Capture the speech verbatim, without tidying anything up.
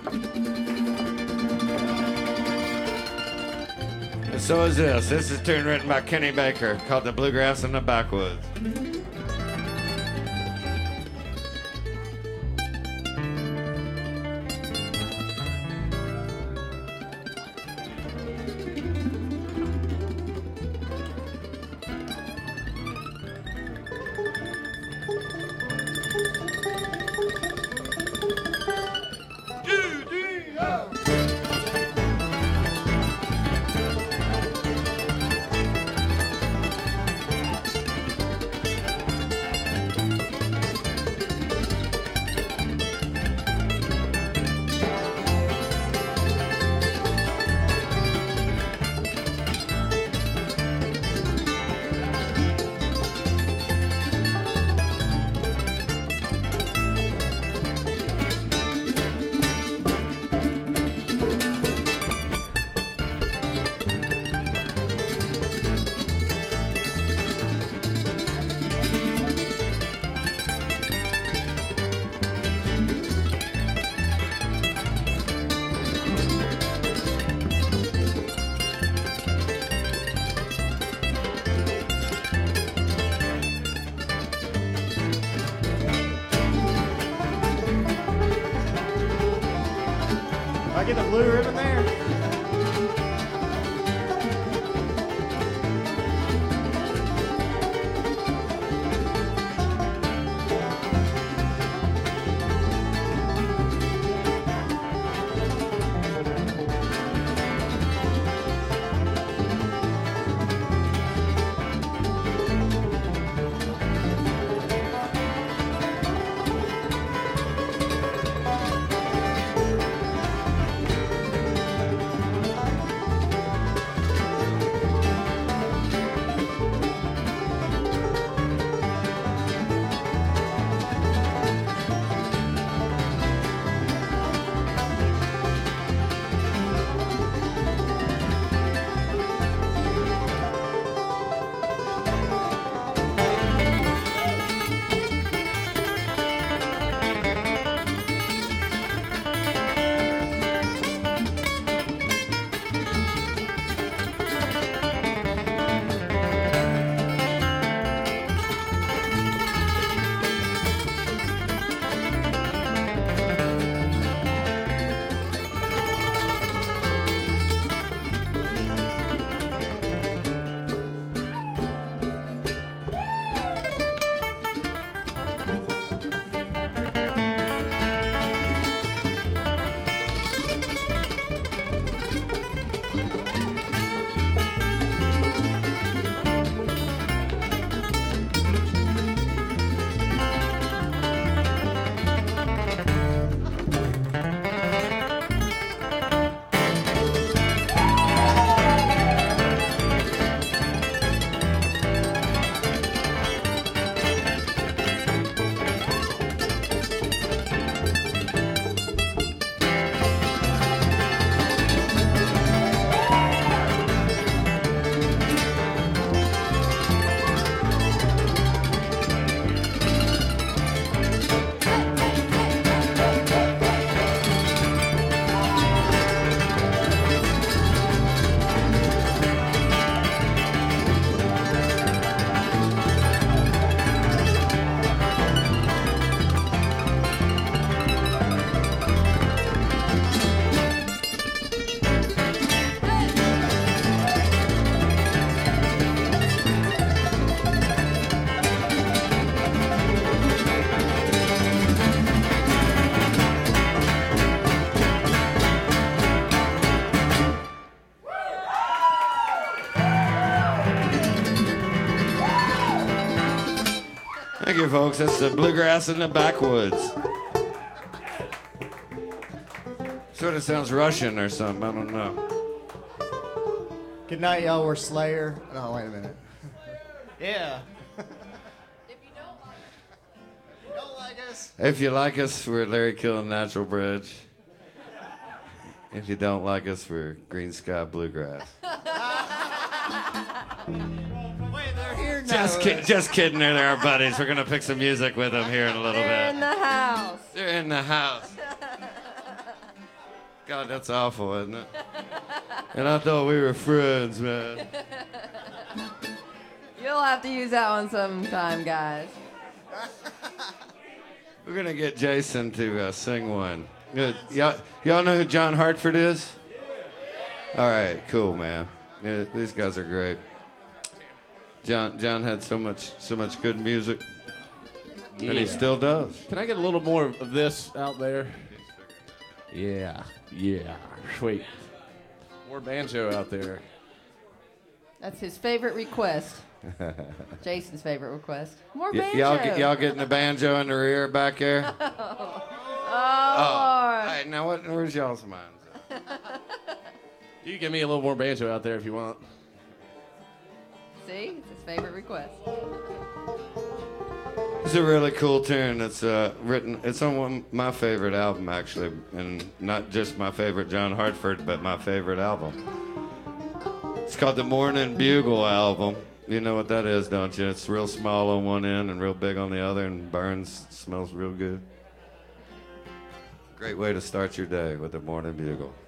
And so is this. This is a tune written by Kenny Baker called The Bluegrass in the Backwoods. Get the blue ribbon there. Thank you, folks. That's the Bluegrass in the Backwoods. Sort of sounds Russian or something. I don't know. Good night, y'all. We're Slayer. Oh, wait a minute. Yeah. If you don't like If you don't like us. If you like us, we're Larry Kill and Natural Bridge. If you don't like us, we're Green Sky Bluegrass. Wait, they're here now. Just, ki- just kidding. They're our buddies. We're going to pick some music with them here in a little They're bit. in the house. They're in the house. God, that's awful, isn't it? And I thought we were friends, man. You'll have to use that one sometime, guys. We're gonna get Jason to uh, sing one. Good. Y'all, y'all know who John Hartford is? All right, cool, man. Yeah, these guys are great. John, John had so much, so much good music, Yeah. and he still does. Can I get a little more of this out there? Yeah, yeah, sweet. More banjo out there. That's his favorite request. Jason's favorite request. More Y- banjo. y'all, get, y'all getting the banjo in the rear back there? Oh, Lord. Hey, now what? Where's y'all's minds? at? You can give me a little more banjo out there if you want. See? It's his favorite request. It's a really cool tune. It's uh, written. It's on one, my favorite album, actually, and not just my favorite John Hartford, but my favorite album. It's called the Morning Bugle album. You know what that is, don't you? It's real small on one end and real big on the other, and burns, smells real good. Great way to start your day with the Morning Bugle.